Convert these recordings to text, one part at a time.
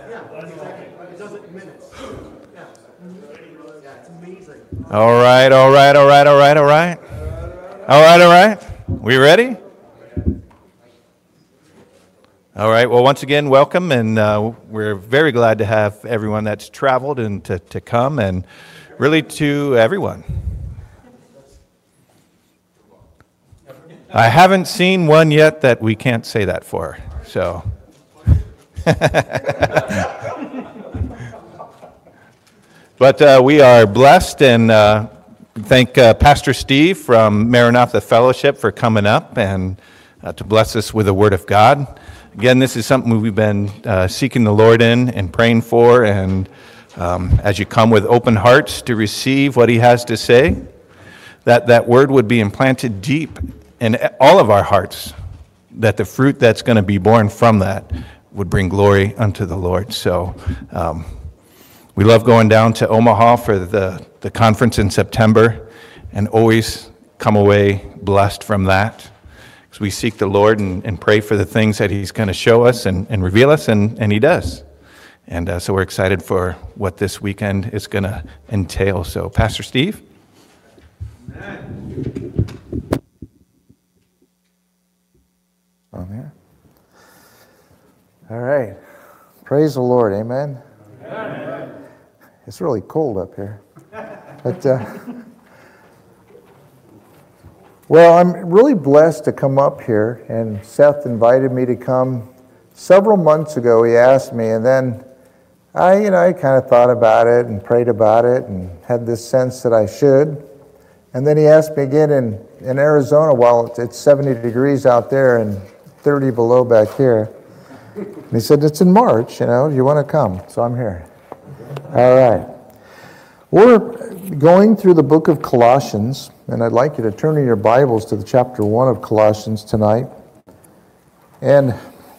It does it in minutes. Yeah. Yeah, it's amazing. All right. We ready? All right. Well, once again, welcome, and we're very glad to have everyone that's traveled and to come, and really to everyone. I haven't seen one yet that we can't say that for, so. But we are blessed, and thank Pastor Steve from Maranatha Fellowship for coming up and to bless us with the Word of God. Again, this is something we've been seeking the Lord in and praying for, and as you come with open hearts to receive what He has to say, that Word would be implanted deep in all of our hearts, that the fruit that's going to be born from that would bring glory unto the Lord. So we love going down to Omaha for the conference in September, and always come away blessed from that. Because we seek the Lord and pray for the things that He's going to show us and reveal us, and He does. And so we're excited for what this weekend is going to entail. So, Pastor Steve? Amen. On here. All right. Praise the Lord. Amen. Amen. It's really cold up here. But well, I'm really blessed to come up here, and Seth invited me to come several months ago. He asked me, and then I kind of thought about it and prayed about it and had this sense that I should. And then he asked me again in Arizona while it's 70 degrees out there and 30 below back here. And he said, it's in March, do you want to come? So I'm here. All right. We're going through the book of Colossians, and I'd like you to turn in your Bibles to the chapter 1 of Colossians tonight. And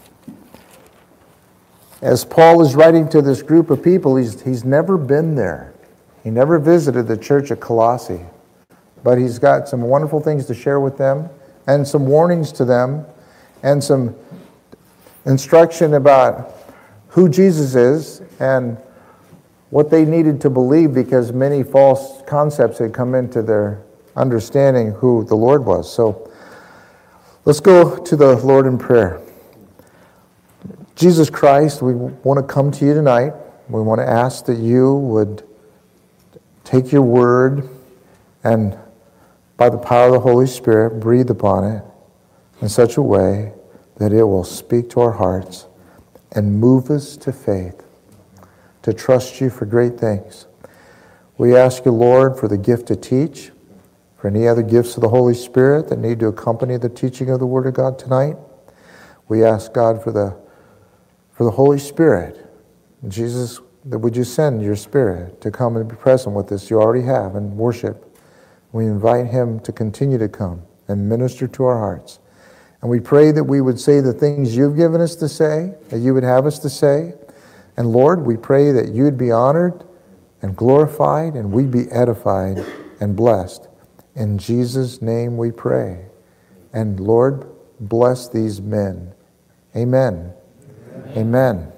as Paul is writing to this group of people, he's never been there. He never visited the church at Colossae. But he's got some wonderful things to share with them, and some warnings to them, and some instruction about who Jesus is and what they needed to believe, because many false concepts had come into their understanding who the Lord was. So let's go to the Lord in prayer. Jesus Christ, we want to come to you tonight. We want to ask that you would take your word and by the power of the Holy Spirit, breathe upon it in such a way that it will speak to our hearts and move us to faith, to trust you for great things. We ask you, Lord, for the gift to teach, for any other gifts of the Holy Spirit that need to accompany the teaching of the Word of God tonight. We ask God for the Holy Spirit. Jesus, that would you send your Spirit to come and be present with us? You already have, and worship. We invite Him to continue to come and minister to our hearts. And we pray that we would say the things you've given us to say, that you would have us to say. And Lord, we pray that you'd be honored and glorified, and we'd be edified and blessed. In Jesus' name we pray. And Lord, bless these men. Amen. Amen. Amen.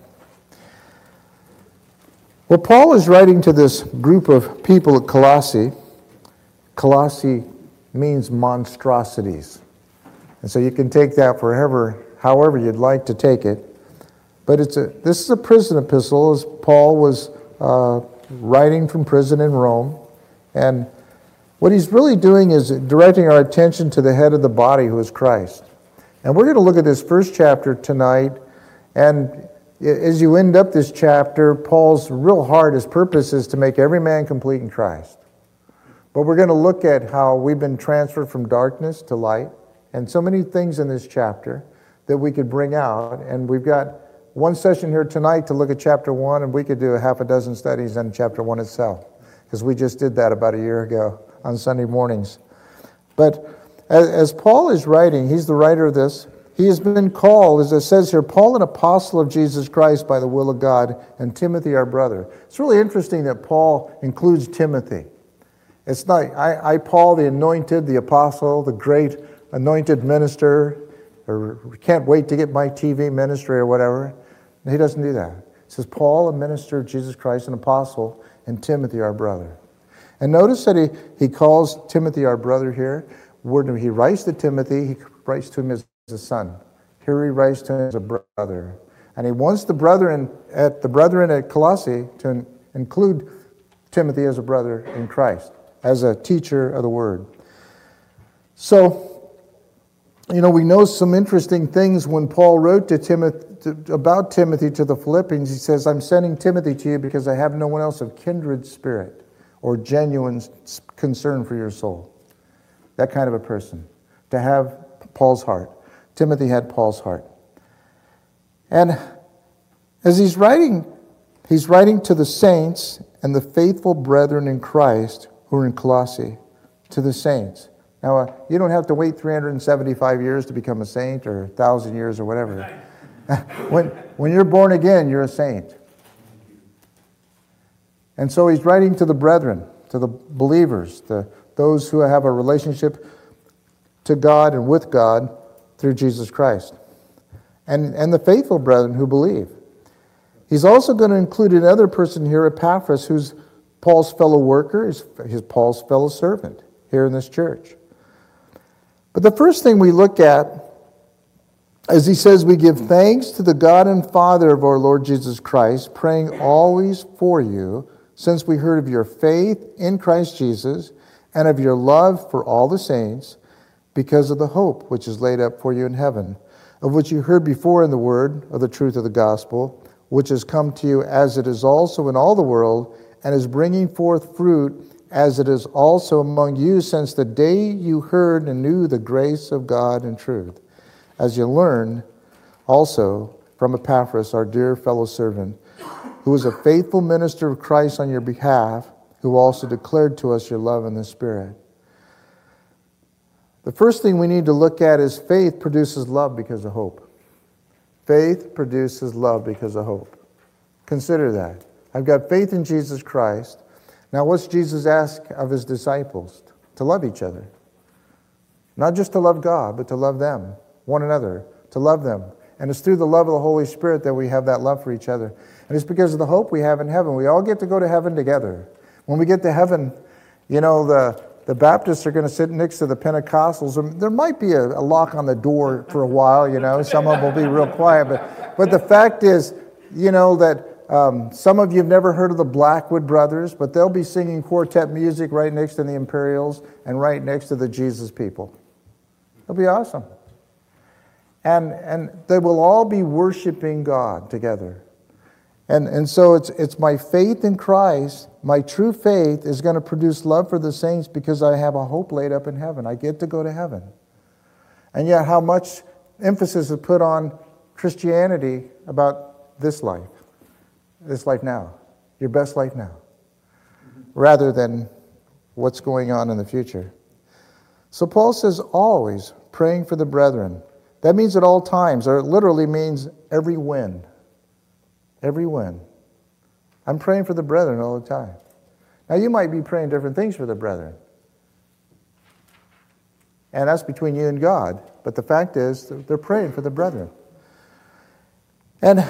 Well, Paul is writing to this group of people at Colossae. Colossae means monstrosities. And so you can take that however you'd like to take it. But this is a prison epistle, as Paul was writing from prison in Rome. And what he's really doing is directing our attention to the head of the body, who is Christ. And we're going to look at this first chapter tonight. And as you end up this chapter, Paul's real heart, his purpose is to make every man complete in Christ. But we're going to look at how we've been transferred from darkness to light, and so many things in this chapter that we could bring out. And we've got one session here tonight to look at chapter 1, and we could do a half a dozen studies on chapter 1 itself, because we just did that about a year ago on Sunday mornings. But as Paul is writing, he's the writer of this. He has been called, as it says here, Paul, an apostle of Jesus Christ by the will of God, and Timothy, our brother. It's really interesting that Paul includes Timothy. It's not, Paul, the anointed, the apostle, the great anointed minister, or can't wait to get my TV ministry or whatever. He doesn't do that. It It says, Paul, a minister of Jesus Christ, an apostle, and Timothy, our brother. And notice that he calls Timothy our brother here. When he writes to Timothy, he writes to him as a son. Here he writes to him as a brother. And he wants the brethren at Colossae to include Timothy as a brother in Christ, as a teacher of the word. So, we know some interesting things when Paul wrote to Timothy about Timothy to the Philippians. He says, I'm sending Timothy to you because I have no one else of kindred spirit or genuine concern for your soul. That kind of a person. To have Paul's heart. Timothy had Paul's heart. And as he's writing to the saints and the faithful brethren in Christ who are in Colossae, to the saints. Now, you don't have to wait 375 years to become a saint or 1,000 years or whatever. When you're born again, you're a saint. And so he's writing to the brethren, to the believers, those who have a relationship to God and with God through Jesus Christ. And the faithful brethren who believe. He's also going to include another person here, Epaphras, who's Paul's fellow worker, is Paul's fellow servant here in this church. But the first thing we look at, as he says, we give thanks to the God and Father of our Lord Jesus Christ, praying always for you, since we heard of your faith in Christ Jesus and of your love for all the saints, because of the hope which is laid up for you in heaven, of which you heard before in the word of the truth of the gospel, which has come to you as it is also in all the world, and is bringing forth fruit as it is also among you since the day you heard and knew the grace of God in truth, as you learn also from Epaphras, our dear fellow servant, who is a faithful minister of Christ on your behalf, who also declared to us your love in the Spirit. The first thing we need to look at is faith produces love because of hope. Faith produces love because of hope. Consider that. I've got faith in Jesus Christ. Now, what's Jesus ask of his disciples? To love each other. Not just to love God, but to love them, one another, to love them. And it's through the love of the Holy Spirit that we have that love for each other. And it's because of the hope we have in heaven. We all get to go to heaven together. When we get to heaven, the Baptists are going to sit next to the Pentecostals. There might be a lock on the door for a while, Some of them will be real quiet. But the fact is, that some of you have never heard of the Blackwood Brothers, but they'll be singing quartet music right next to the Imperials and right next to the Jesus People. It'll be awesome. And they will all be worshiping God together. And so it's my faith in Christ, my true faith is going to produce love for the saints because I have a hope laid up in heaven. I get to go to heaven. And yet how much emphasis is put on Christianity about this life now, your best life now, rather than what's going on in the future. So Paul says always praying for the brethren. That means at all times, or it literally means every when. Every when. I'm praying for the brethren all the time. Now, you might be praying different things for the brethren. And that's between you and God. But the fact is, they're praying for the brethren. And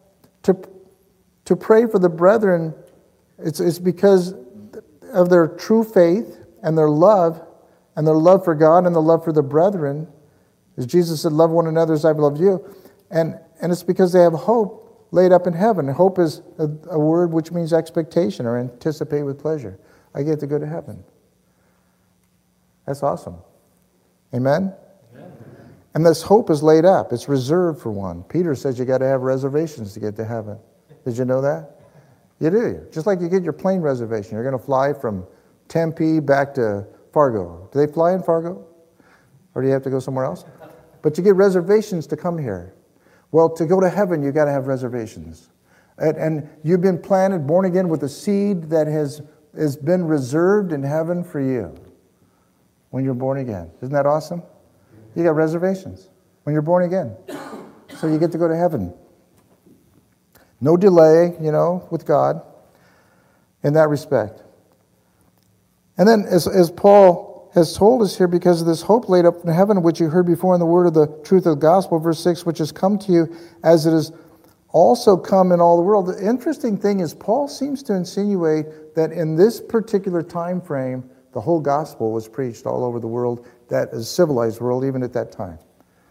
to pray for the brethren, it's because of their true faith and their love for God and the love for the brethren. As Jesus said, love one another as I've loved you. And it's because they have hope laid up in heaven. Hope is a word which means expectation or anticipate with pleasure. I get to go to heaven. That's awesome. Amen? Amen? And this hope is laid up. It's reserved for one. Peter says you got to have reservations to get to heaven. Did you know that? You do. Just like you get your plane reservation. You're going to fly from Tempe back to Fargo. Do they fly in Fargo? Or do you have to go somewhere else? But you get reservations to come here. Well, to go to heaven, you've got to have reservations. And you've been planted, born again, with a seed that has been reserved in heaven for you when you're born again. Isn't that awesome? You got reservations when you're born again. So you get to go to heaven. No delay, with God in that respect. And then as Paul has told us here, because of this hope laid up in heaven, which you heard before in the word of the truth of the gospel, verse 6, which has come to you as it is also come in all the world. The interesting thing is Paul seems to insinuate that in this particular time frame, the whole gospel was preached all over the world, that is civilized world, even at that time.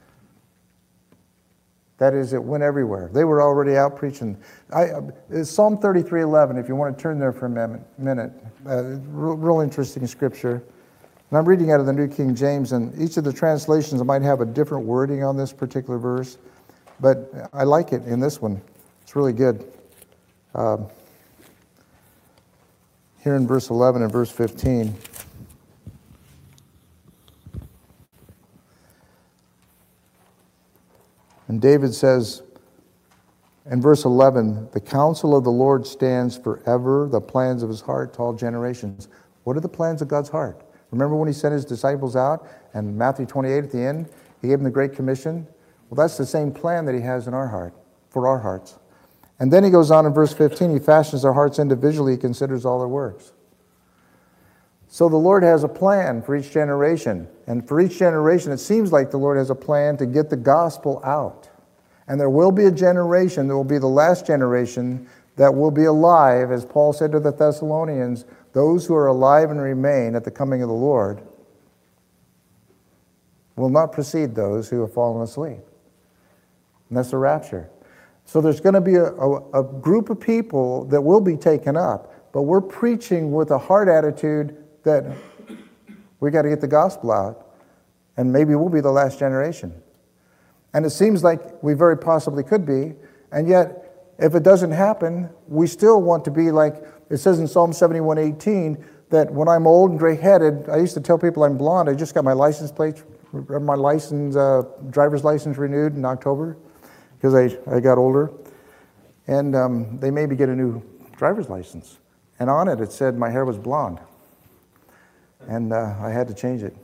That is, it went everywhere. They were already out preaching. Psalm 33:11, if you want to turn there for a minute. Real interesting scripture. And I'm reading out of the New King James, and each of the translations might have a different wording on this particular verse, but I like it in this one. It's really good. Here in verse 11 and verse 15. And David says in verse 11, the counsel of the Lord stands forever, the plans of his heart to all generations. What are the plans of God's heart? Remember when he sent his disciples out, and Matthew 28 at the end, he gave them the Great Commission? Well, that's the same plan that he has in our heart, for our hearts. And then he goes on in verse 15, he fashions our hearts individually, he considers all their works. So the Lord has a plan for each generation. And for each generation, it seems like the Lord has a plan to get the gospel out. And there will be a generation, that will be the last generation, that will be alive, as Paul said to the Thessalonians, those who are alive and remain at the coming of the Lord will not precede those who have fallen asleep. And that's the rapture. So there's going to be a group of people that will be taken up, but we're preaching with a heart attitude that we got to get the gospel out, and maybe we'll be the last generation. And it seems like we very possibly could be, and yet if it doesn't happen, we still want to be like, it says in Psalm 71:18, that when I'm old and gray-headed, I used to tell people I'm blonde. I just got my license plate, my driver's license renewed in October, because I got older. And they made me get a new driver's license. And on it, it said my hair was blonde. And I had to change it,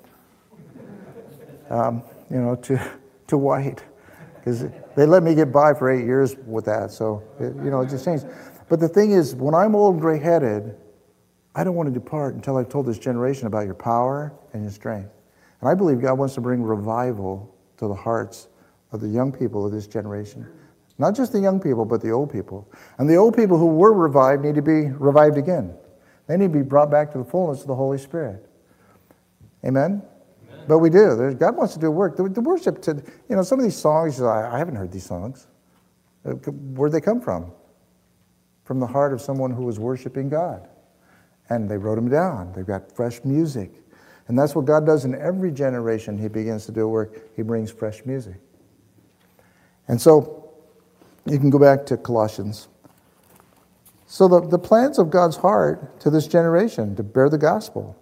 to white, because they let me get by for 8 years with that. So, it just changed. But the thing is, when I'm old and gray-headed, I don't want to depart until I've told this generation about your power and your strength. And I believe God wants to bring revival to the hearts of the young people of this generation. Not just the young people, but the old people. And the old people who were revived need to be revived again. They need to be brought back to the fullness of the Holy Spirit. Amen? Amen. But we do. God wants to do work. The worship, some of these songs, I haven't heard these songs. Where'd they come from? From the heart of someone who was worshiping God. And they wrote them down. They've got fresh music. And that's what God does in every generation. He begins to do work. He brings fresh music. And so, you can go back to Colossians. So the plans of God's heart to this generation, to bear the gospel.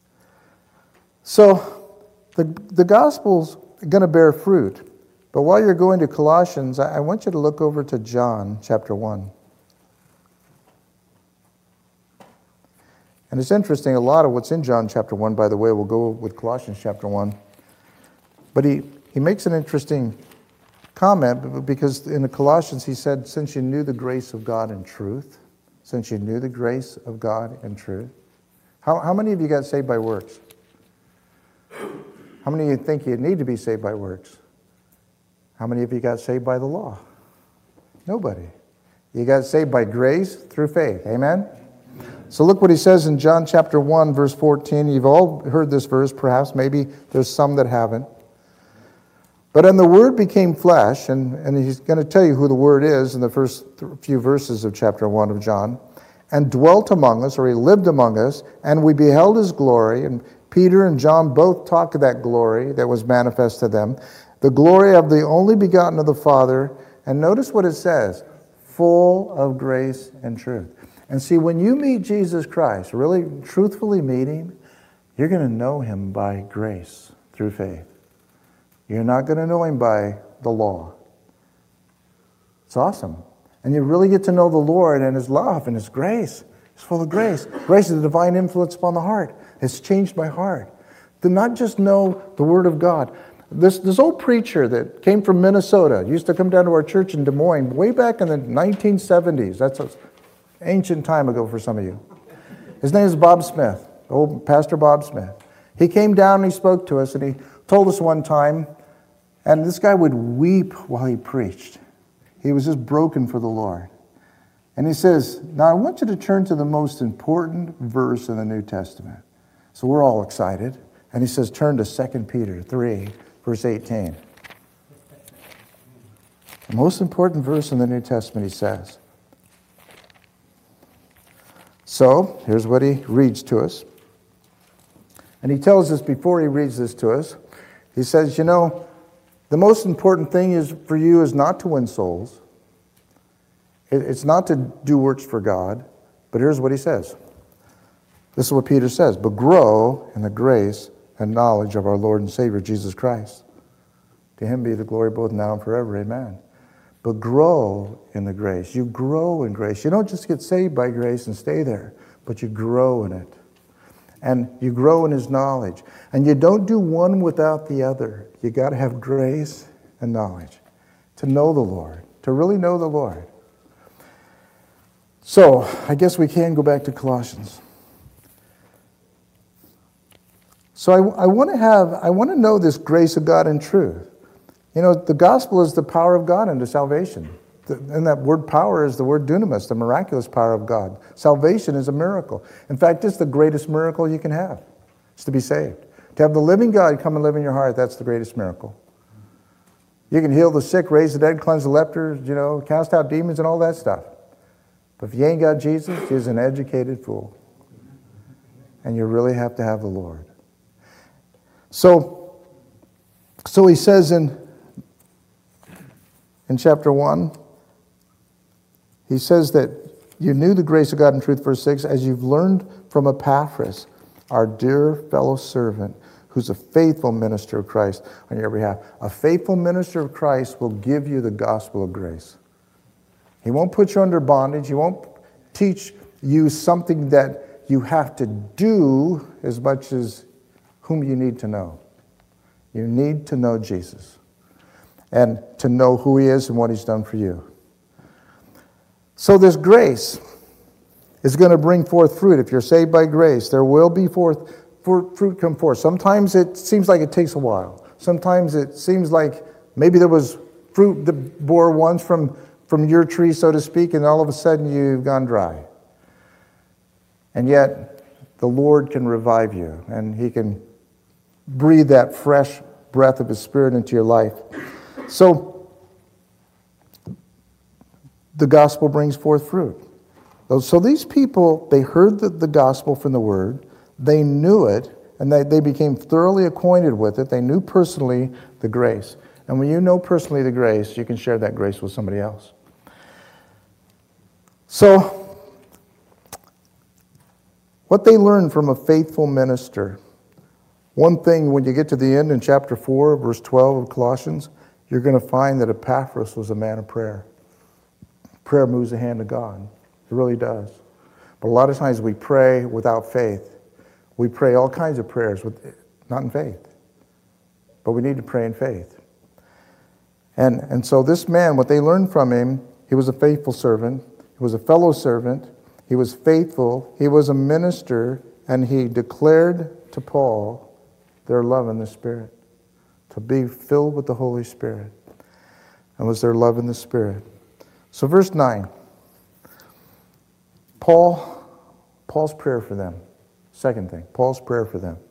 So the gospel's going to bear fruit. But while you're going to Colossians, I want you to look over to John chapter 1. And it's interesting, a lot of what's in John chapter 1, by the way, will go with Colossians chapter 1. But he makes an interesting comment, because in the Colossians he said, since you knew the grace of God in truth, since you knew the grace of God in truth. How many of you got saved by works? How many of you think you need to be saved by works? How many of you got saved by the law? Nobody. You got saved by grace through faith. Amen? So look what he says in John chapter 1, verse 14. You've all heard this verse, perhaps. Maybe there's some that haven't. But and the Word became flesh, and he's going to tell you who the Word is in the first few verses of chapter 1 of John, and dwelt among us, or he lived among us, and we beheld his glory. And Peter and John both talk of that glory that was manifest to them, the glory of the only begotten of the Father. And notice what it says, full of grace and truth. And see, when you meet Jesus Christ, really truthfully meet him, you're going to know him by grace through faith. You're not going to know him by the law. It's awesome. And you really get to know the Lord and his love and his grace. It's full of grace. Grace is the divine influence upon the heart. It's changed my heart. To not just know the Word of God. This old preacher that came from Minnesota, used to come down to our church in Des Moines way back in the 1970s. That's an ancient time ago for some of you. His name is Bob Smith, old Pastor Bob Smith. He came down and he spoke to us, and he told us one time, and this guy would weep while he preached. He was just broken for the Lord. And he says, now I want you to turn to the most important verse in the New Testament. So we're all excited. And he says, turn to 2 Peter 3, verse 18. The most important verse in the New Testament, he says. So, here's what he reads to us. And he tells us before he reads this to us, he says, you know, the most important thing is for you is not to win souls. It's not to do works for God. But here's what he says. This is what Peter says. But grow in the grace and knowledge of our Lord and Savior, Jesus Christ. To him be the glory both now and forever. Amen. But grow in the grace. You grow in grace. You don't just get saved by grace and stay there, but you grow in it. And you grow in his knowledge. And you don't do one without the other. You got to have grace and knowledge to know the Lord, to really know the Lord. So, I guess we can go back to Colossians. So I want to know this grace of God in truth. You know, the gospel is the power of God unto salvation. And that word power is the word dunamis, the miraculous power of God. Salvation is a miracle. In fact, it's the greatest miracle you can have. It's to be saved. To have the living God come and live in your heart, that's the greatest miracle. You can heal the sick, raise the dead, cleanse the lepers, you know, cast out demons and all that stuff. But if you ain't got Jesus, you're an educated fool. And you really have to have the Lord. So he says in chapter 1, he says that you knew the grace of God in truth, verse 6, as you've learned from Epaphras, our dear fellow servant, who's a faithful minister of Christ on your behalf. A faithful minister of Christ will give you the gospel of grace. He won't put you under bondage. He won't teach you something that you have to do as much as whom you need to know. You need to know Jesus and to know who he is and what he's done for you. So this grace is going to bring forth fruit. If you're saved by grace, there will be fruit come forth. Sometimes it seems like it takes a while. Sometimes it seems like maybe there was fruit that bore once from your tree, so to speak, and all of a sudden you've gone dry. And yet, the Lord can revive you, and he can breathe that fresh breath of his Spirit into your life. So, the gospel brings forth fruit. So these people, they heard the gospel from the word, they knew it, and they became thoroughly acquainted with it. They knew personally the grace. And when you know personally the grace, you can share that grace with somebody else. So, what they learned from a faithful minister. One thing, when you get to the end in chapter 4, verse 12 of Colossians, you're going to find that Epaphras was a man of prayer. Prayer moves the hand of God. It really does. But a lot of times we pray without faith. We pray all kinds of prayers, not in faith. But we need to pray in faith. And so this man, what they learned from him, he was a faithful servant. He was a fellow servant. He was faithful. He was a minister. And he declared to Paul their love in the Spirit. To be filled with the Holy Spirit. And was their love in the Spirit. So verse 9. Paul's prayer for them. Second thing, Paul's prayer for them.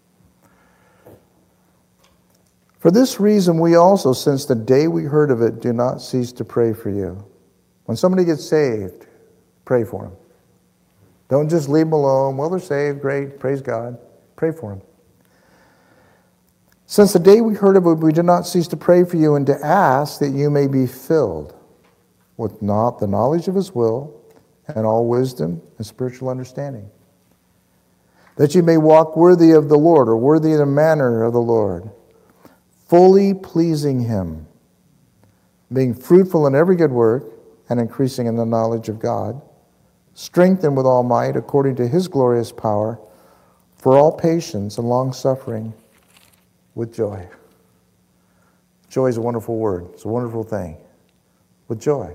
For this reason we also, since the day we heard of it, do not cease to pray for you. When somebody gets saved, pray for them. Don't just leave them alone. Well, they're saved, great, praise God. Pray for them. Since the day we heard of it, we do not cease to pray for you and to ask that you may be filled with the knowledge of his will and all wisdom and spiritual understanding. That you may walk worthy of the Lord, or worthy of the manner of the Lord, fully pleasing him, being fruitful in every good work and increasing in the knowledge of God, strengthened with all might according to his glorious power, for all patience and long-suffering with joy. Joy is a wonderful word. It's a wonderful thing. With joy.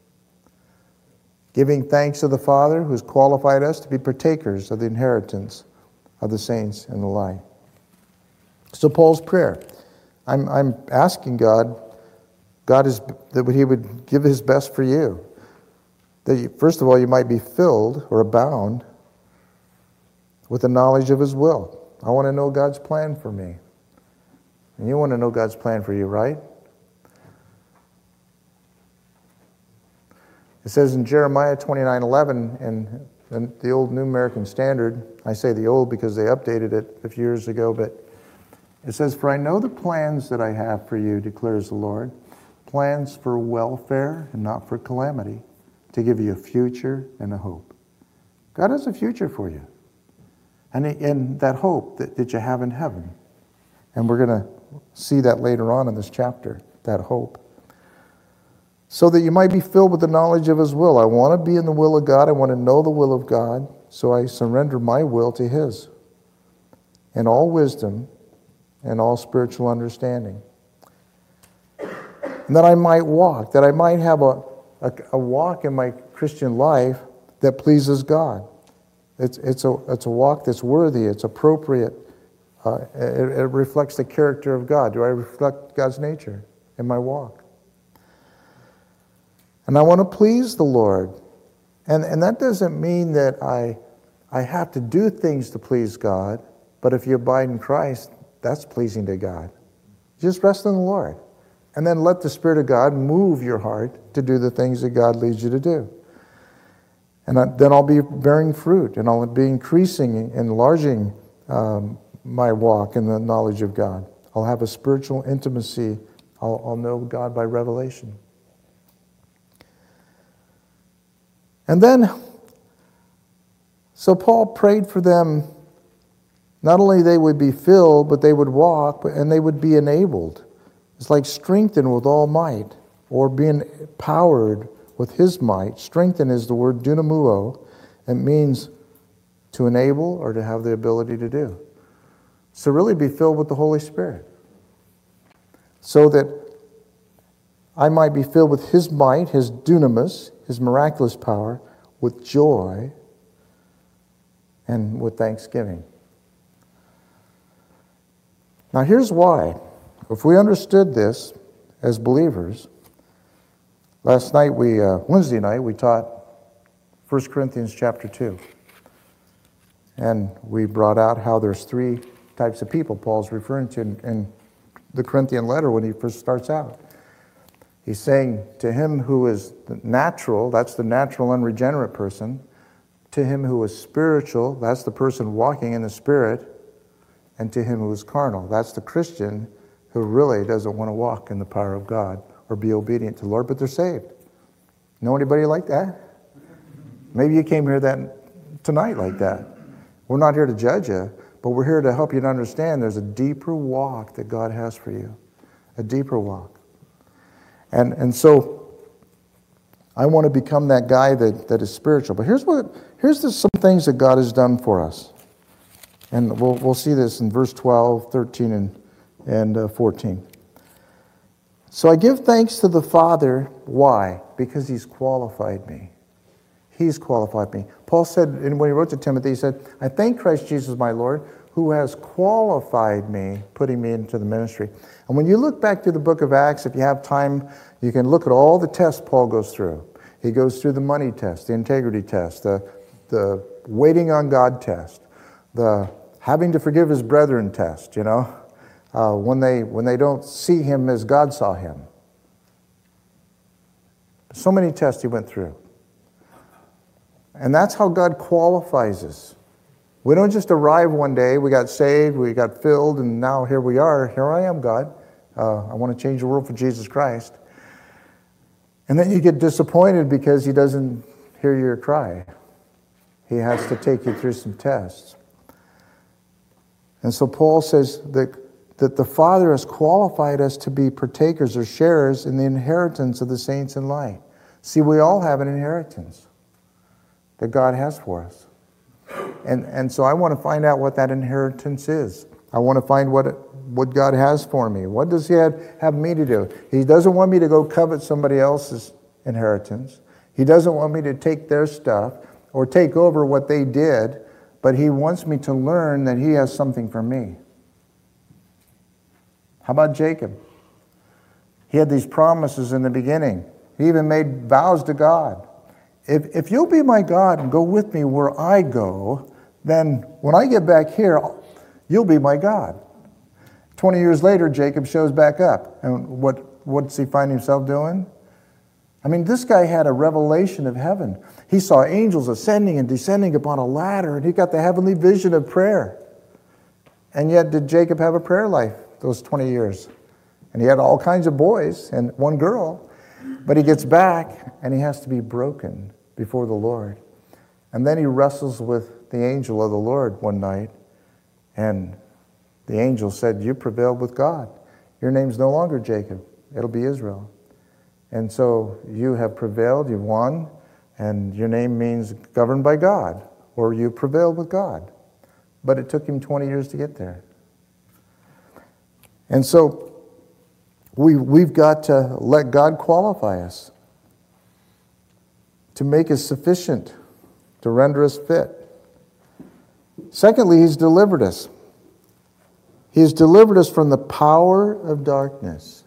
Giving thanks to the Father who has qualified us to be partakers of the inheritance of the saints in the light. So Paul's prayer. I'm asking God that he would give his best for you. That first of all, you might be filled or abound with the knowledge of his will. I want to know God's plan for me. And you want to know God's plan for you, right? It says in Jeremiah 29:11, in the old New American Standard, I say the old because they updated it a few years ago, but it says, "For I know the plans that I have for you, declares the Lord, plans for welfare and not for calamity, to give you a future and a hope." God has a future for you. And that hope that you have in heaven. And we're going to see that later on in this chapter, that hope. So that you might be filled with the knowledge of his will. I want to be in the will of God. I want to know the will of God. So I surrender my will to his. In all wisdom and all spiritual understanding. And that I might walk, that I might have a walk in my Christian life that pleases God. It's a walk that's worthy, it's appropriate. It reflects the character of God. Do I reflect God's nature in my walk? And I want to please the Lord. And that doesn't mean that I have to do things to please God, but if you abide in Christ, that's pleasing to God. Just rest in the Lord. And then let the Spirit of God move your heart to do the things that God leads you to do. And then I'll be bearing fruit, and I'll be increasing, enlarging my walk in the knowledge of God. I'll have a spiritual intimacy. I'll know God by revelation. And then, so Paul prayed for them, not only they would be filled, but they would walk, and they would be enabled. It's like strengthened with all might, or being powered with his might. Strengthen is the word dunamuo. It means to enable or to have the ability to do. So really be filled with the Holy Spirit. So that I might be filled with his might, his dunamis, his miraculous power, with joy and with thanksgiving. Now here's why. If we understood this as believers, Wednesday night, we taught 1 Corinthians chapter 2. And we brought out how there's three types of people Paul's referring to in the Corinthian letter when he first starts out. He's saying to him who is natural, that's the natural unregenerate person. To him who is spiritual, that's the person walking in the Spirit. And to him who is carnal, that's the Christian who really doesn't want to walk in the power of God or be obedient to the Lord, but they're saved. Know anybody like that? Maybe you came here tonight like that. We're not here to judge you, but we're here to help you to understand there's a deeper walk that God has for you. A deeper walk. And so I want to become that guy that is spiritual. But here's some things that God has done for us. And we'll see this in verse 12, 13, and 14. So I give thanks to the Father. Why? Because he's qualified me. He's qualified me. Paul said, and when he wrote to Timothy, he said, I thank Christ Jesus my Lord, who has qualified me, putting me into the ministry. And when you look back through the book of Acts, if you have time, you can look at all the tests Paul goes through. He goes through the money test, the integrity test, the waiting on God test, the having to forgive his brethren test, when they don't see him as God saw him. So many tests he went through. And that's how God qualifies us. We don't just arrive one day, we got saved, we got filled, and now here we are. Here I am, God. I want to change the world for Jesus Christ. And then you get disappointed because he doesn't hear your cry. He has to take you through some tests. And so Paul says that the Father has qualified us to be partakers or sharers in the inheritance of the saints in light. See, we all have an inheritance that God has for us. And so I want to find out what that inheritance is. I want to find what God has for me. What does he have me to do? He doesn't want me to go covet somebody else's inheritance. He doesn't want me to take their stuff or take over what they did, but he wants me to learn that he has something for me. How about Jacob? He had these promises in the beginning. He even made vows to God. If you'll be my God and go with me where I go, then when I get back here, you'll be my God. 20 years later, Jacob shows back up. And what's he find himself doing? I mean, this guy had a revelation of heaven. He saw angels ascending and descending upon a ladder, and he got the heavenly vision of prayer. And yet, did Jacob have a prayer life those 20 years? And he had all kinds of boys and one girl. But he gets back, and he has to be broken before the Lord. And then he wrestles with the angel of the Lord one night, and the angel said, you prevailed with God. Your name's no longer Jacob. It'll be Israel. And so you have prevailed, you've won, and your name means governed by God, or you prevailed with God. But it took him 20 years to get there. And so we've got to let God qualify us, to make us sufficient, to render us fit. Secondly, he's delivered us. He has delivered us from the power of darkness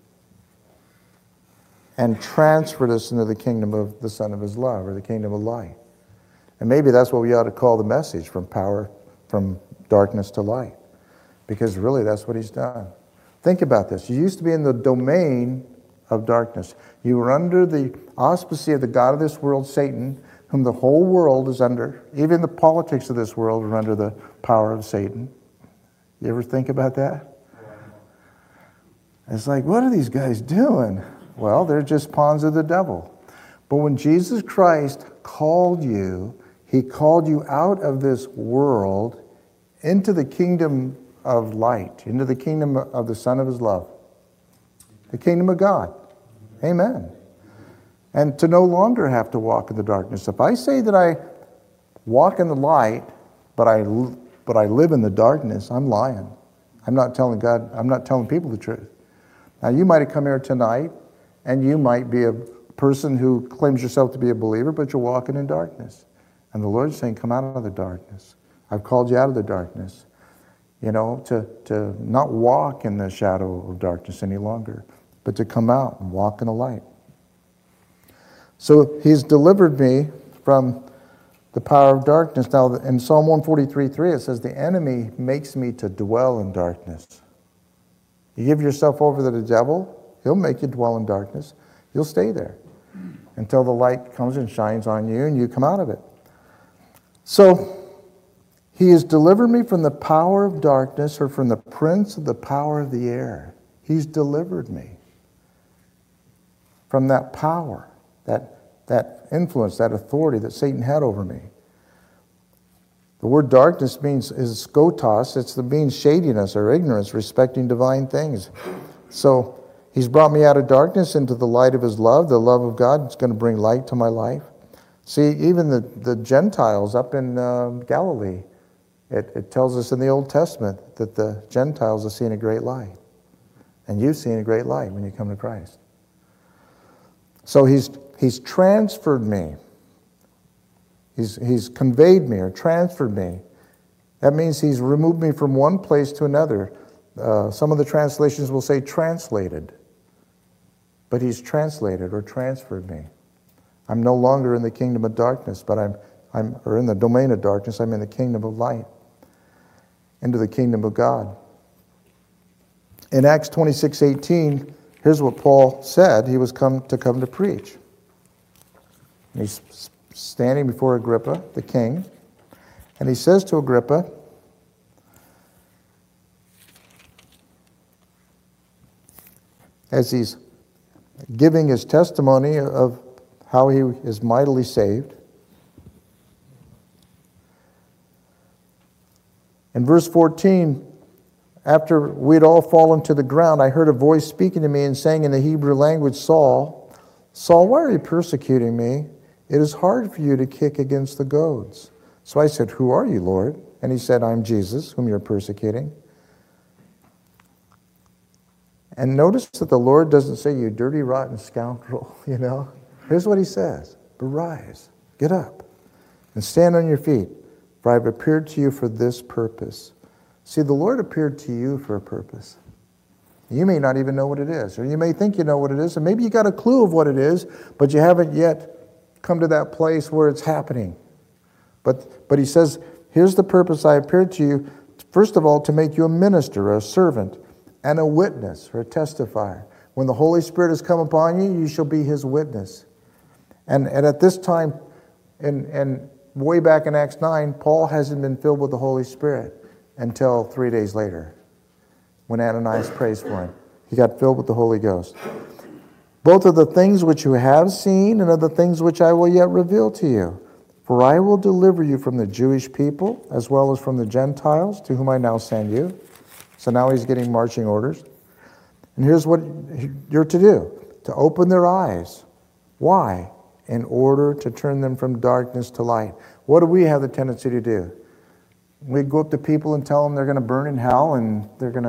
and transferred us into the kingdom of the Son of his love, or the kingdom of light. And maybe that's what we ought to call the message, from darkness to light. Because really that's what he's done. Think about this. You used to be in the domain of darkness. You were under the auspice of the god of this world, Satan, whom the whole world is under. Even the politics of this world are under the power of Satan. You ever think about that? It's like, what are these guys doing? Well, they're just pawns of the devil. But when Jesus Christ called you, he called you out of this world into the kingdom of light, into the kingdom of the Son of his love, the kingdom of God. Amen. And to no longer have to walk in the darkness. If I say that I walk in the light, but I live in the darkness, I'm lying. I'm not telling people the truth. Now, you might have come here tonight, and you might be a person who claims yourself to be a believer, but you're walking in darkness. And the Lord's saying, come out of the darkness. I've called you out of the darkness. To not walk in the shadow of darkness any longer, but to come out and walk in the light. So he's delivered me from the power of darkness. Now, in Psalm 143:3, it says, the enemy makes me to dwell in darkness. You give yourself over to the devil, he'll make you dwell in darkness. You'll stay there until the light comes and shines on you and you come out of it. So, he has delivered me from the power of darkness, or from the prince of the power of the air. He's delivered me from that power, that influence, that authority that Satan had over me. The word darkness is skotos. It's the means shadiness or ignorance respecting divine things. So he's brought me out of darkness into the light of his love. The love of God is going to bring light to my life. See, even the Gentiles up in Galilee, it tells us in the Old Testament that the Gentiles have seen a great light. And you've seen a great light when you come to Christ. So he's transferred me. He's conveyed me or transferred me. That means he's removed me from one place to another. Some of the translations will say translated. But he's translated or transferred me. I'm no longer in the kingdom of darkness, but I'm in the domain of darkness. I'm in the kingdom of light, into the kingdom of God. In Acts 26:18, here's what Paul said he was come to preach. And he's standing before Agrippa, the king, and he says to Agrippa, as he's giving his testimony of how he is mightily saved. In verse 14, after we'd all fallen to the ground, I heard a voice speaking to me and saying in the Hebrew language, Saul, Saul, why are you persecuting me? It is hard for you to kick against the goads. So I said, who are you, Lord? And he said, I'm Jesus, whom you're persecuting. And notice that the Lord doesn't say, you dirty, rotten scoundrel, Here's what he says. Arise, get up, and stand on your feet, for I've appeared to you for this purpose. See, the Lord appeared to you for a purpose. You may not even know what it is, or you may think you know what it is, and maybe you got a clue of what it is, but you haven't yet come to that place where it's happening. But he says, here's the purpose I appeared to you, first of all, to make you a minister, a servant, and a witness, or a testifier. When the Holy Spirit has come upon you, you shall be his witness. And at this time, and way back in Acts 9, Paul hasn't been filled with the Holy Spirit until 3 days later, when Ananias prays for him. He got filled with the Holy Ghost. Both of the things which you have seen and of the things which I will yet reveal to you. For I will deliver you from the Jewish people, as well as from the Gentiles, to whom I now send you. So now he's getting marching orders. And here's what you're to do. To open their eyes. Why? In order to turn them from darkness to light. What do we have the tendency to do? We go up to people and tell them they're going to burn in hell and they're going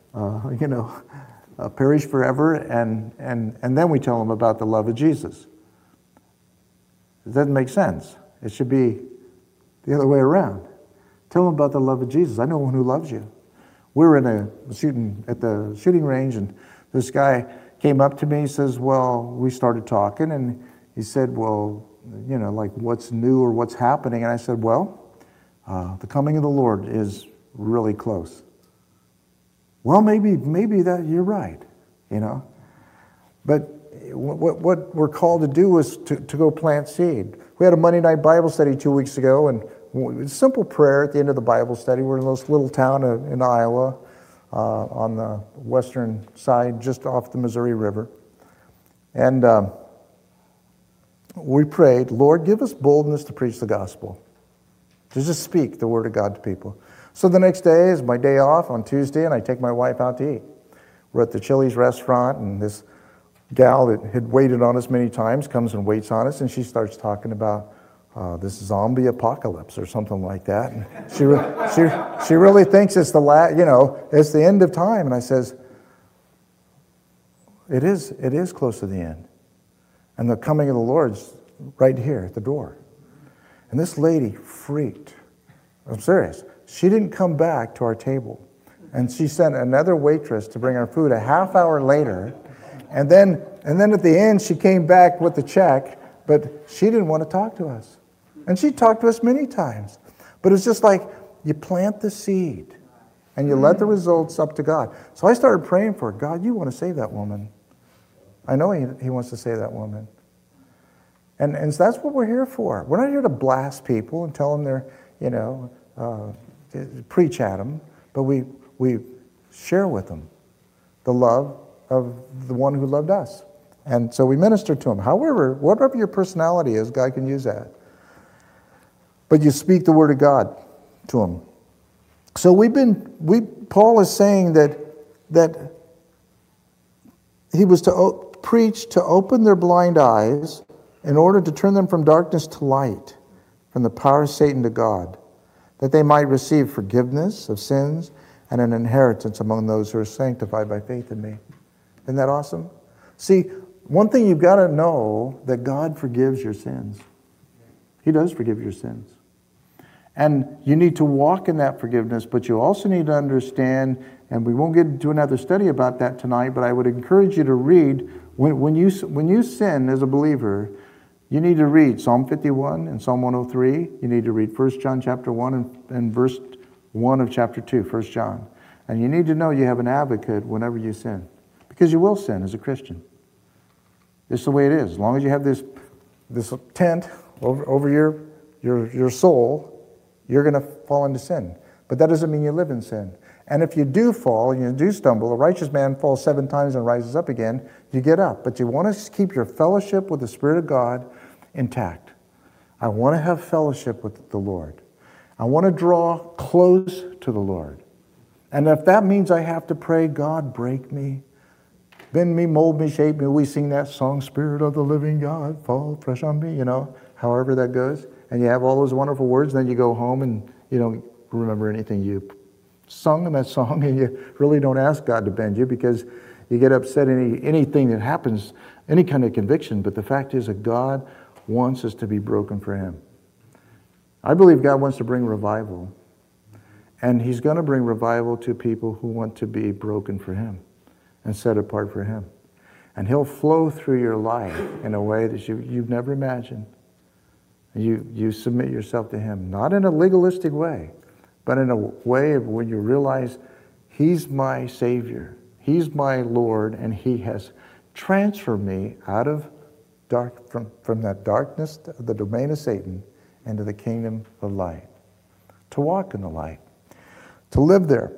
to, perish forever, and then we tell them about the love of Jesus. It doesn't make sense. It should be the other way around. Tell them about the love of Jesus. I know one who loves you. We were at the shooting range, and this guy came up to me. He says, well, we started talking, and he said, well, like what's new or what's happening? And I said, well, the coming of the Lord is really close. Well, maybe that you're right, But what we're called to do is to go plant seed. We had a Monday night Bible study 2 weeks ago, and a simple prayer at the end of the Bible study. We're in this little town in Iowa, on the western side, just off the Missouri River. And we prayed, Lord, give us boldness to preach the gospel, to just speak the word of God to people. So the next day is my day off on Tuesday, and I take my wife out to eat. We're at the Chili's restaurant, and this gal that had waited on us many times comes and waits on us, and she starts talking about this zombie apocalypse or something like that. And she really thinks it's it's the end of time. And I says, it is close to the end, and the coming of the Lord's right here at the door. And this lady freaked. I'm serious. She didn't come back to our table, and she sent another waitress to bring our food a half hour later. And then at the end, she came back with the check, but she didn't want to talk to us. And she talked to us many times. But it's just like you plant the seed and you let the results up to God. So I started praying for her. God, you want to save that woman. I know he wants to save that woman. And so that's what we're here for. We're not here to blast people and tell them they're, preach at them, but we share with them the love of the one who loved us. And so we minister to them. However, whatever your personality is, God can use that. But you speak the word of God to them. So Paul is saying that he was to preach to open their blind eyes in order to turn them from darkness to light, from the power of Satan to God, that they might receive forgiveness of sins and an inheritance among those who are sanctified by faith in me. Isn't that awesome? See, one thing you've got to know, that God forgives your sins. He does forgive your sins. And you need to walk in that forgiveness, but you also need to understand, and we won't get into another study about that tonight, but I would encourage you to read, when you sin as a believer, you need to read Psalm 51 and Psalm 103. You need to read 1 John chapter 1 and verse 1 of chapter 2, 1 John. And you need to know you have an advocate whenever you sin. Because you will sin as a Christian. It's the way it is. As long as you have this tent over your soul, you're going to fall into sin. But that doesn't mean you live in sin. And if you do fall and you do stumble, a righteous man falls 7 times and rises up again, you get up. But you want to keep your fellowship with the Spirit of God intact. I want to have fellowship with the Lord. I want to draw close to the Lord. And if that means I have to pray, God, break me, bend me, mold me, shape me. We sing that song, Spirit of the living God, fall fresh on me, however that goes. And you have all those wonderful words, then you go home and you don't remember anything you sung in that song, and you really don't ask God to bend you because you get upset anything that happens, any kind of conviction. But the fact is that God wants us to be broken for Him. I believe God wants to bring revival. And He's going to bring revival to people who want to be broken for Him. and set apart for Him. And He'll flow through your life in a way that you've never imagined. You submit yourself to Him, not in a legalistic way, but in a way of when you realize He's my Savior, He's my Lord, and He has transferred me out of from that darkness, the domain of Satan, into the kingdom of light. To walk in the light, to live there.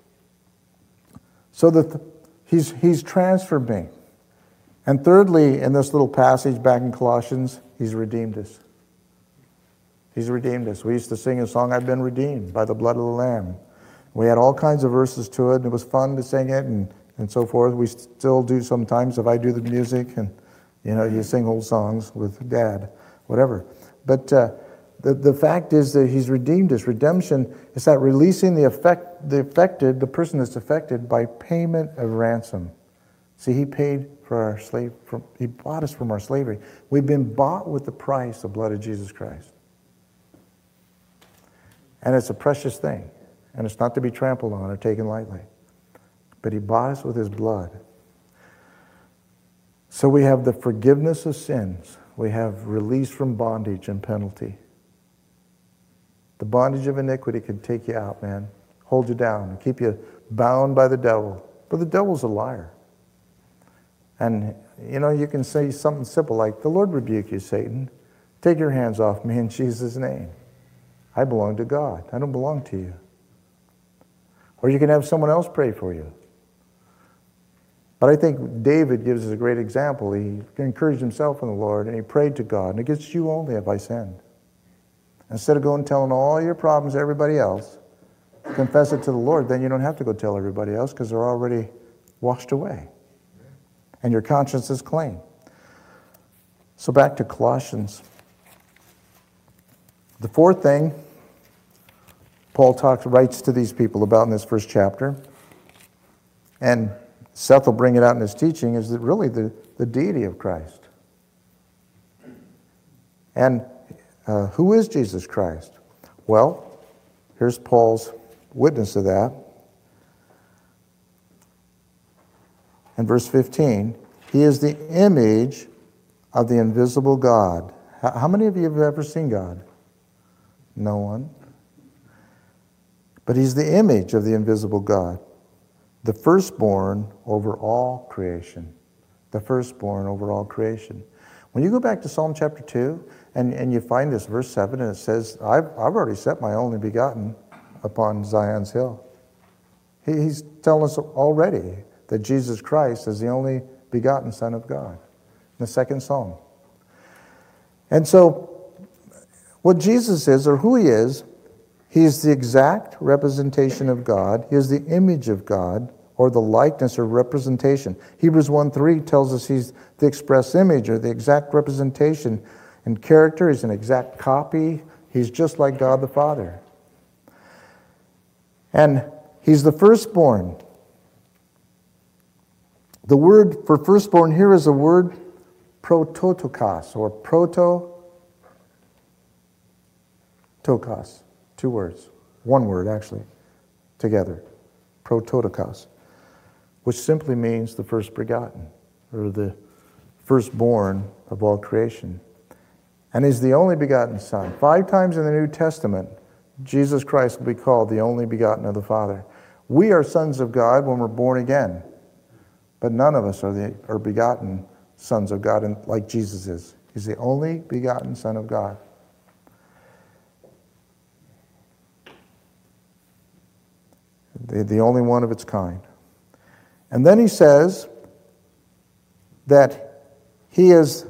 So that He's transferred me. And thirdly, in this little passage back in Colossians, He's redeemed us. He's redeemed us. We used to sing a song, I've been redeemed by the blood of the Lamb. We had all kinds of verses to it, and it was fun to sing it and so forth. We still do sometimes if I do the music, and you sing old songs with Dad, whatever. But the fact is that He's redeemed us. Redemption is that releasing the person that's affected by payment of ransom. See, He paid for our He bought us from our slavery. We've been bought with the price, the blood of Jesus Christ. And it's a precious thing. And it's not to be trampled on or taken lightly. But He bought us with His blood. So we have the forgiveness of sins. We have release from bondage and penalty. The bondage of iniquity can take you out, man. Hold you down and keep you bound by the devil. But the devil's a liar. And, you can say something simple like, the Lord rebuke you, Satan. Take your hands off me in Jesus' name. I belong to God. I don't belong to you. Or you can have someone else pray for you. But I think David gives us a great example. He encouraged himself in the Lord, and he prayed to God, and against you only have I sinned. Instead of going and telling all your problems to everybody else, confess it to the Lord, then you don't have to go tell everybody else because they're already washed away. And your conscience is clean. So back to Colossians. The fourth thing Paul writes to these people about in this first chapter, and Seth will bring it out in his teaching, is that really the deity of Christ. And who is Jesus Christ? Well, here's Paul's witness to that. In verse 15, He is the image of the invisible God. How many of you have ever seen God? No one. But He's the image of the invisible God, the firstborn over all creation. The firstborn over all creation. When you go back to Psalm chapter 2, and you find this verse 7, and it says, I've already set my only begotten upon Zion's hill. He's telling us already that Jesus Christ is the only begotten Son of God. In the second Psalm. And so, what Jesus is, or who He is the exact representation of God. He is the image of God, or the likeness or representation. Hebrews 1:3 tells us He's the express image, or the exact representation. In character, He's an exact copy. He's just like God the Father. And He's the firstborn. The word for firstborn here is the word prototokos, or prototokos. Two words. One word, actually, together. Prototokos, which simply means the first begotten, or the firstborn of all creation. And He's the only begotten Son. 5 times in the New Testament, Jesus Christ will be called the only begotten of the Father. We are sons of God when we're born again. But none of us are begotten sons of God like Jesus is. He's the only begotten Son of God. The only one of its kind. And then He says that He is,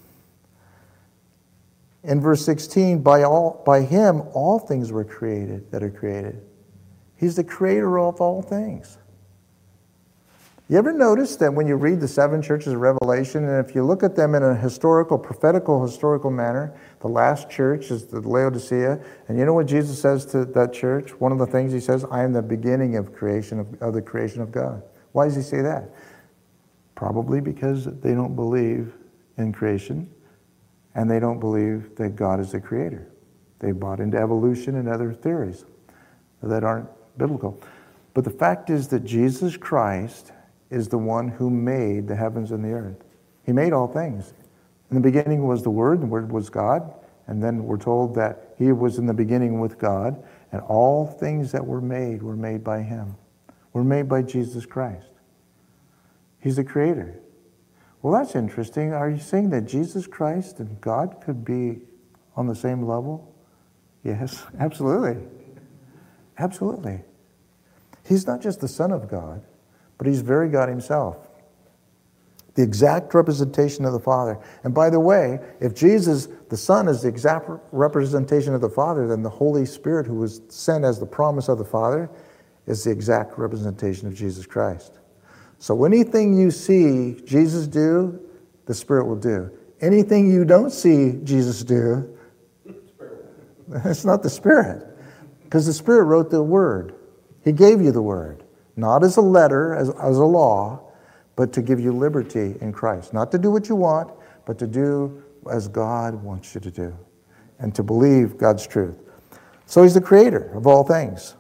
in verse 16, by Him all things were created that are created. He's the creator of all things. You ever notice that when you read the 7 churches of Revelation, and if you look at them in a historical manner, the last church is the Laodicea, and you know what Jesus says to that church? One of the things He says, I am the beginning of the creation of God. Why does He say that? Probably because they don't believe in creation, and they don't believe that God is the creator. They bought into evolution and other theories that aren't biblical. But the fact is that Jesus Christ is the one who made the heavens and the earth. He made all things. In the beginning was the Word was God, and then we're told that he was in the beginning with God, and all things that were made by him. Were made by Jesus Christ. He's the creator. Well, that's interesting. Are you saying that Jesus Christ and God could be on the same level? Yes, absolutely. Absolutely. He's not just the Son of God, but he's very God himself. The exact representation of the Father. And by the way, if Jesus, the Son, is the exact representation of the Father, then the Holy Spirit, who was sent as the promise of the Father, is the exact representation of Jesus Christ. So anything you see Jesus do, the Spirit will do. Anything you don't see Jesus do, it's not the Spirit. Because the Spirit wrote the Word. He gave you the Word. Not as a letter, as a law, but to give you liberty in Christ. Not to do what you want, but to do as God wants you to do. And to believe God's truth. So he's the creator of all things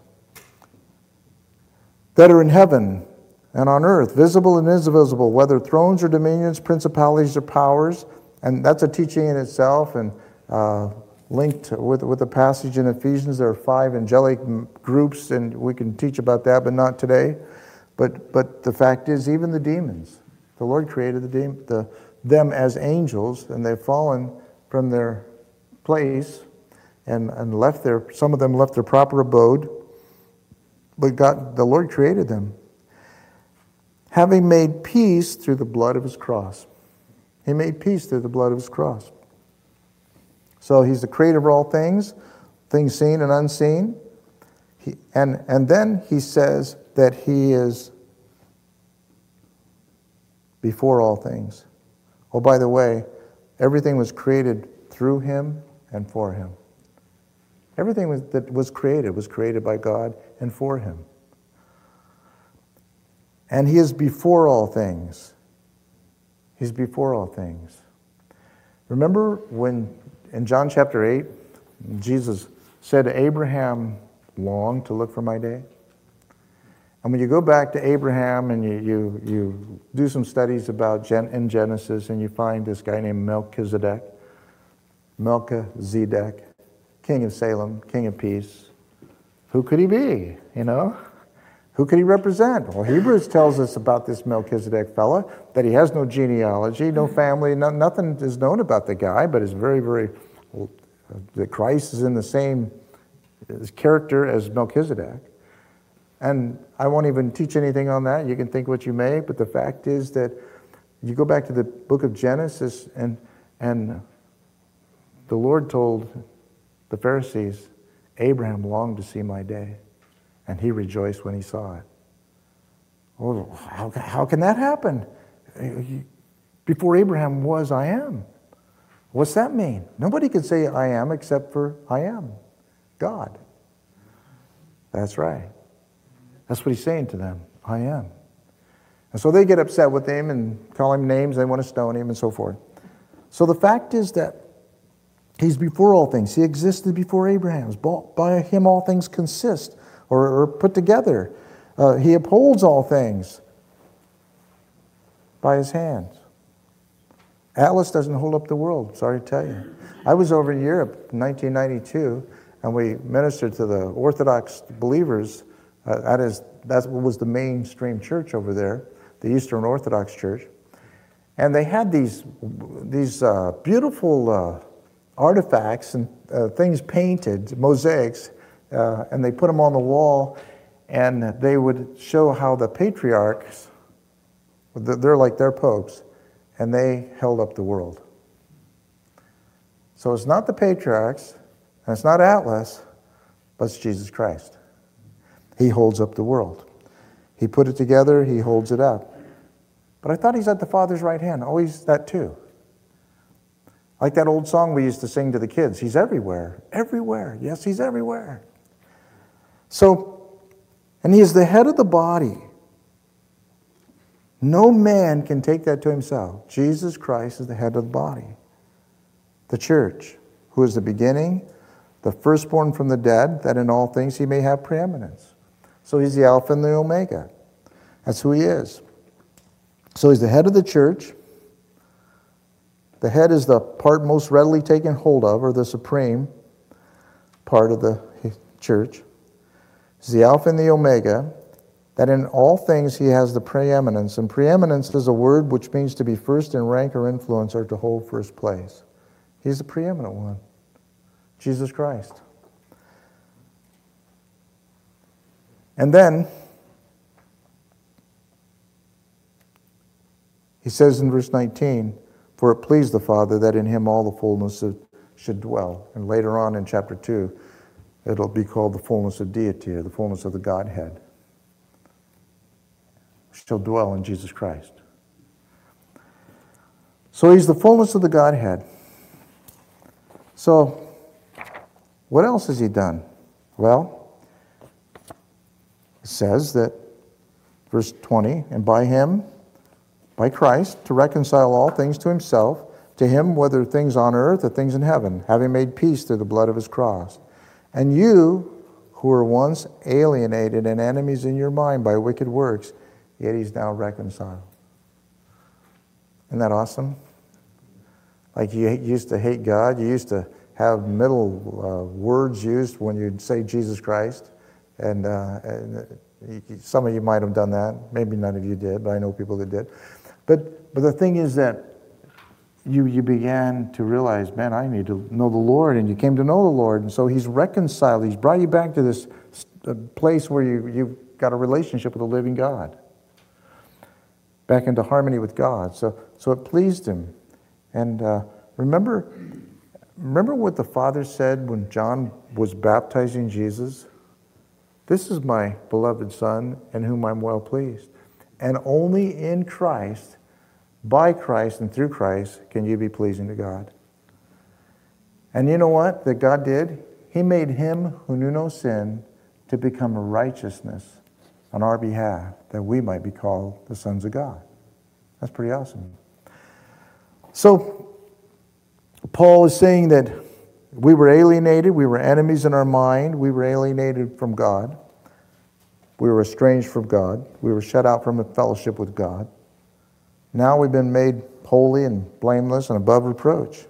that are in heaven and on earth, visible and invisible, whether thrones or dominions, principalities or powers. And that's a teaching in itself, and linked with the passage in Ephesians. There are 5 angelic groups, and we can teach about that, but not today. But the fact is, even the demons, the Lord created them as angels, and they've fallen from their place and left some of them left their proper abode. But the Lord created them, having made peace through the blood of his cross. He made peace through the blood of his cross. So he's the creator of all things, things seen and unseen. And then he says that he is before all things. Oh, by the way, everything was created through him and for him. Everything that was created by God and for him. And he is before all things. He's before all things. Remember when in John chapter 8, Jesus said to Abraham, "Long to look for my day"? And when you go back to Abraham and you do some studies about in Genesis, and you find this guy named Melchizedek, king of Salem, king of peace. Who could he be? Who could he represent? Well, Hebrews tells us about this Melchizedek fella, that he has no genealogy, no family, nothing is known about the guy, but is very, very, that Christ is in the same character as Melchizedek. And I won't even teach anything on that. You can think what you may, but the fact is that you go back to the book of Genesis, and the Lord told the Pharisees, Abraham longed to see my day, and he rejoiced when he saw it. Oh, how can that happen? Before Abraham was, I am. What's that mean? Nobody can say I am except for I am, God. That's right. That's what he's saying to them, I am. And so they get upset with him and call him names, they want to stone him and so forth. So the fact is that he's before all things. He existed before Abraham's. By him all things consist or put together. He upholds all things by his hands. Atlas doesn't hold up the world, sorry to tell you. I was over in Europe in 1992, and we ministered to the Orthodox believers. That was the mainstream church over there, the Eastern Orthodox Church. And they had these beautiful artifacts and things painted, mosaics, and they put them on the wall, and they would show how the patriarchs, they're like their popes, and they held up the world. So it's not the patriarchs, and it's not Atlas, but it's Jesus Christ. He holds up the world. He put it together, he holds it up. But I thought he's at the Father's right hand. Oh, he's that too. Like that old song we used to sing to the kids. He's everywhere. Everywhere. Yes, he's everywhere. So, and he is the head of the body. No man can take that to himself. Jesus Christ is the head of the body. The church, who is the beginning, the firstborn from the dead, that in all things he may have preeminence. So he's the Alpha and the Omega. That's who he is. So he's the head of the church. The head is the part most readily taken hold of, or the supreme part of the church. He's the Alpha and the Omega, that in all things he has the preeminence. And preeminence is a word which means to be first in rank or influence or to hold first place. He's the preeminent one, Jesus Christ. And then he says in verse 19, for it pleased the Father that in him all the fullness should dwell. And later on in chapter 2, it'll be called the fullness of deity, or the fullness of the Godhead. Shall dwell in Jesus Christ. So he's the fullness of the Godhead. So, what else has he done? Well, it says that, verse 20, and by him, by Christ, to reconcile all things to himself, to him whether things on earth or things in heaven, having made peace through the blood of his cross. And you, who were once alienated and enemies in your mind by wicked works, yet he's now reconciled. Isn't that awesome? Like you used to hate God, you used to have middle words used when you'd say Jesus Christ, and some of you might have done that. Maybe none of you did, but I know people that did. But the thing is that you began to realize, man, I need to know the Lord, and you came to know the Lord, and so he's reconciled. He's brought you back to this place where you've got a relationship with the living God, back into harmony with God. So it pleased him. And remember what the Father said when John was baptizing Jesus? This is my beloved Son, in whom I'm well pleased. And only in Christ, by Christ and through Christ, can you be pleasing to God. And you know what that God did? He made him who knew no sin to become a righteousness on our behalf, that we might be called the sons of God. That's pretty awesome. So, Paul is saying that we were alienated, we were enemies in our mind, we were alienated from God, we were estranged from God, we were shut out from a fellowship with God. Now we've been made holy and blameless and above reproach.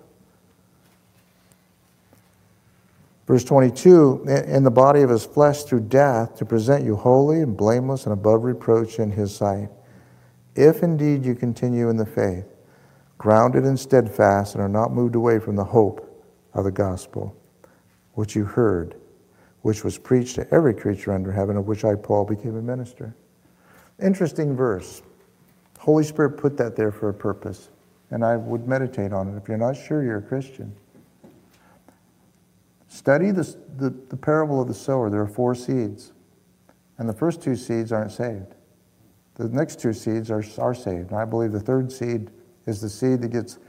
Verse 22, in the body of his flesh through death, to present you holy and blameless and above reproach in his sight. If indeed you continue in the faith, grounded and steadfast, and are not moved away from the hope of the gospel, which you heard, which was preached to every creature under heaven, of which I, Paul, became a minister. Interesting verse. Holy Spirit put that there for a purpose, and I would meditate on it. If you're not sure you're a Christian, study the parable of the sower. There are 4 seeds, and the first 2 seeds aren't saved. The next 2 seeds are saved, and I believe the third seed is the seed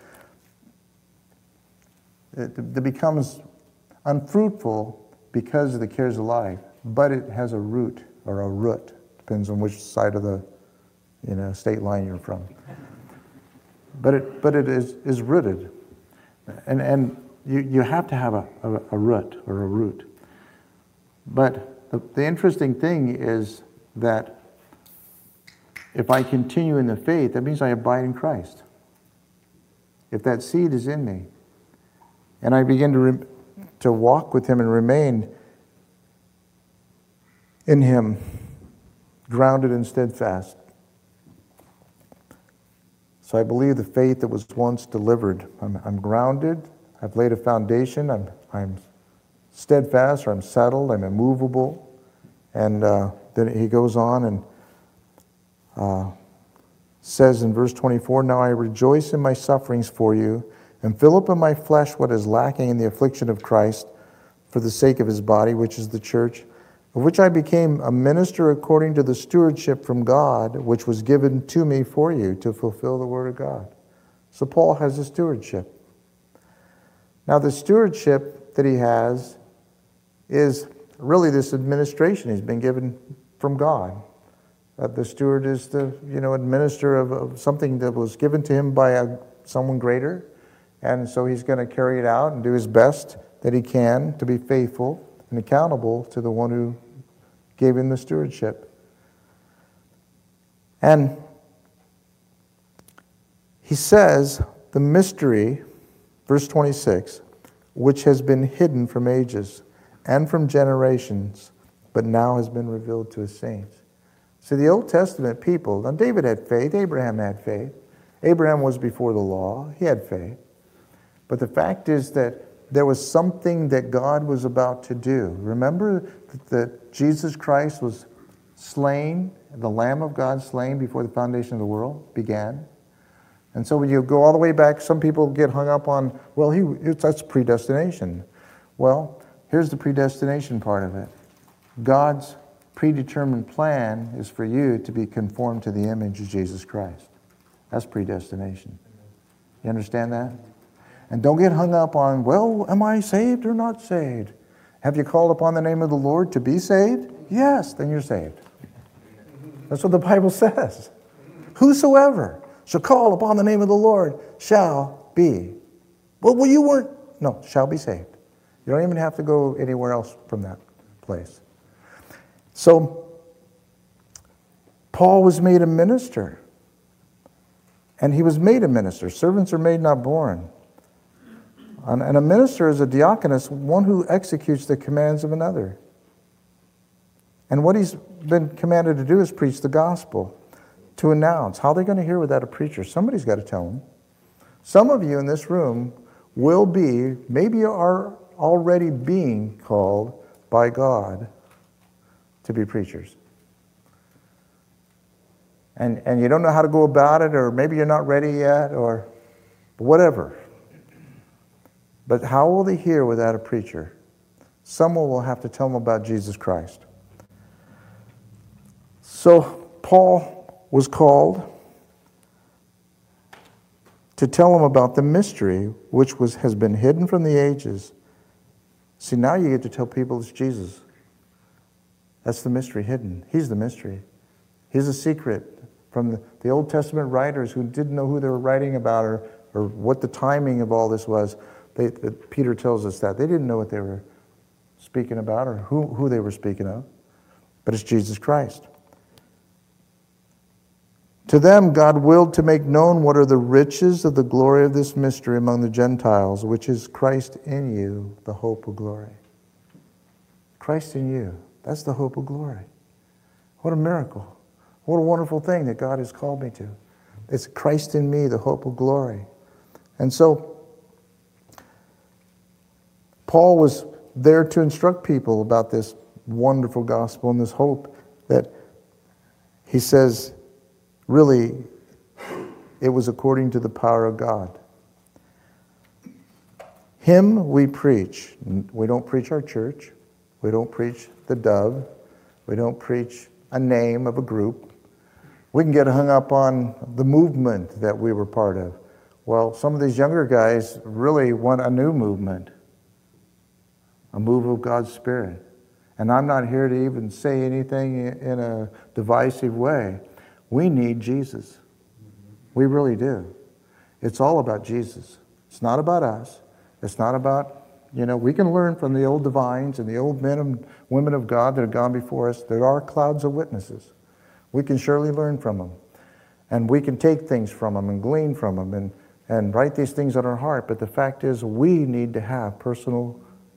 that becomes unfruitful because of the cares of life, but it has a root, depends on which side of the state line you're from. But it is rooted, and you have to have a root or a root. But the interesting thing is that if I continue in the faith, that means I abide in Christ. If that seed is in me, and I begin to walk with him and remain in him, grounded and steadfast. So I believe the faith that was once delivered. I'm grounded. I've laid a foundation. I'm steadfast, or I'm settled. I'm immovable. And then he goes on and says in verse 24, now I rejoice in my sufferings for you, and fill up in my flesh what is lacking in the affliction of Christ for the sake of his body, which is the church, of which I became a minister according to the stewardship from God, which was given to me for you to fulfill the word of God. So Paul has a stewardship. Now the stewardship that he has is really this administration he's been given from God. The steward is the administrator of something that was given to him by someone greater, and so he's going to carry it out and do his best that he can to be faithful and accountable to the one who gave him the stewardship. And He says, the mystery, verse 26, which has been hidden from ages and from generations, but now has been revealed to his saints. So the Old Testament people, now David had faith, Abraham had faith. Abraham was before the law, he had faith. But the fact is that there was something that God was about to do. Remember that Jesus Christ was slain, the Lamb of God slain before the foundation of the world began. And so when you go all the way back, some people get hung up on, well, that's predestination. Well, here's the predestination part of it. God's predetermined plan is for you to be conformed to the image of Jesus Christ. That's predestination. You understand that? And don't get hung up on, well, am I saved or not saved? Have you called upon the name of the Lord to be saved? Yes, then you're saved. That's what the Bible says. Whosoever shall call upon the name of the Lord shall be. Well, you weren't. No, shall be saved. You don't even have to go anywhere else from that place. So, Paul was made a minister. And he was made a minister. Servants are made, not born. And a minister is a diaconus, one who executes the commands of another. And what he's been commanded to do is preach the gospel, to announce. How are they going to hear without a preacher? Somebody's got to tell them. Some of you in this room will be, maybe are already being called by God to be preachers. And you don't know how to go about it, or maybe you're not ready yet, or whatever. But how will they hear without a preacher? Someone will have to tell them about Jesus Christ. So Paul was called to tell them about the mystery which has been hidden from the ages. See, now you get to tell people it's Jesus. That's the mystery hidden. He's the mystery. He's a secret from the Old Testament writers who didn't know who they were writing about or what the timing of all this was. Peter tells us that. They didn't know what they were speaking about or who they were speaking of. But it's Jesus Christ. To them, God willed to make known what are the riches of the glory of this mystery among the Gentiles, which is Christ in you, the hope of glory. Christ in you. That's the hope of glory. What a miracle. What a wonderful thing that God has called me to. It's Christ in me, the hope of glory. And so, Paul was there to instruct people about this wonderful gospel and this hope that he says, really, it was according to the power of God. Him we preach. We don't preach our church. We don't preach the dove. We don't preach a name of a group. We can get hung up on the movement that we were part of. Well, some of these younger guys really want a new movement, a move of God's Spirit. And I'm not here to even say anything in a divisive way. We need Jesus. We really do. It's all about Jesus. It's not about us. It's not about, we can learn from the old divines and the old men and women of God that have gone before us. There are clouds of witnesses. We can surely learn from them. And we can take things from them and glean from them and write these things on our heart. But the fact is, we need to have personal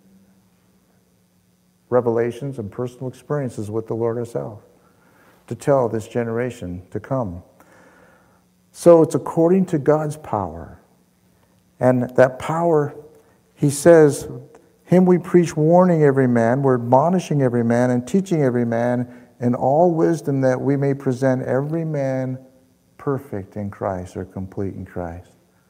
revelations and personal experiences with the Lord Himself to tell this generation to come. So it's according to God's power. And that power, He says, Him we preach, warning every man, we're admonishing every man and teaching every man in all wisdom, that we may present every man perfect in Christ or complete in Christ.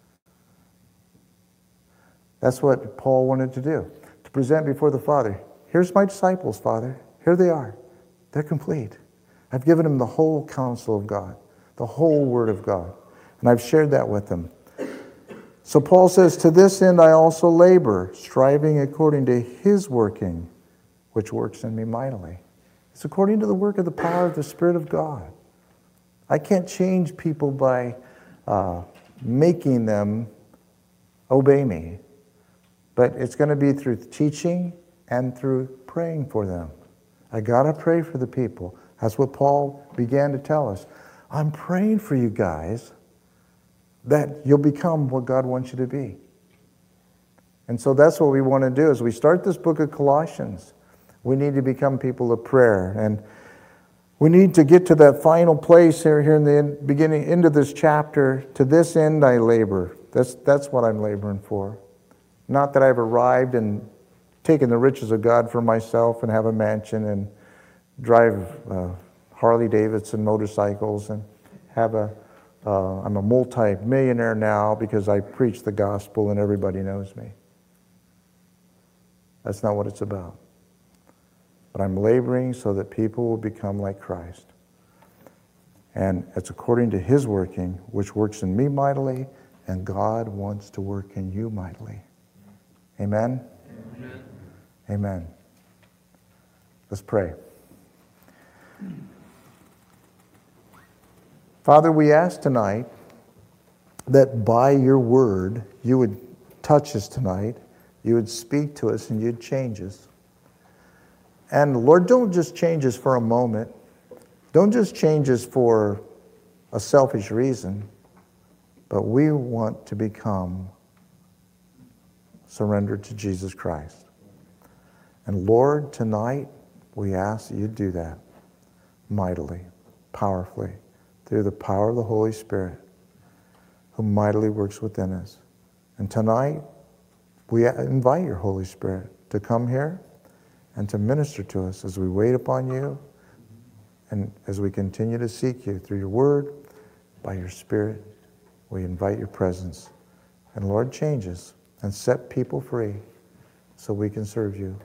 That's what Paul wanted to do, to present before the Father. Here's my disciples, Father. Here they are. They're complete. I've given them the whole counsel of God, the whole Word of God, and I've shared that with them. So Paul says, to this end I also labor, striving according to His working, which works in me mightily. It's according to the work of the power of the Spirit of God. I can't change people by making them obey me. But it's going to be through teaching and through praying for them. I got to pray for the people. That's what Paul began to tell us. I'm praying for you guys. that you'll become what God wants you to be. And so that's what we want to do as we start this book of Colossians. We need to become people of prayer. And we need to get to that final place here in the beginning, end of this chapter. To this end I labor. That's what I'm laboring for. Not that I've arrived and taken the riches of God for myself and have a mansion and drive Harley Davidson motorcycles and I'm a multi-millionaire now because I preach the gospel and everybody knows me. That's not what it's about. But I'm laboring so that people will become like Christ. And it's according to His working, which works in me mightily, and God wants to work in you mightily. Amen? Amen. Amen. Let's pray. Father, we ask tonight that by your word, you would touch us tonight, you would speak to us, and you'd change us. And Lord, don't just change us for a moment. Don't just change us for a selfish reason, but we want to become surrendered to Jesus Christ. And Lord, tonight, we ask that you do that mightily, powerfully, through the power of the Holy Spirit, who mightily works within us. And tonight, we invite your Holy Spirit to come here and to minister to us as we wait upon you and as we continue to seek you through your word, by your Spirit. We invite your presence. And Lord, change us and set people free so we can serve you.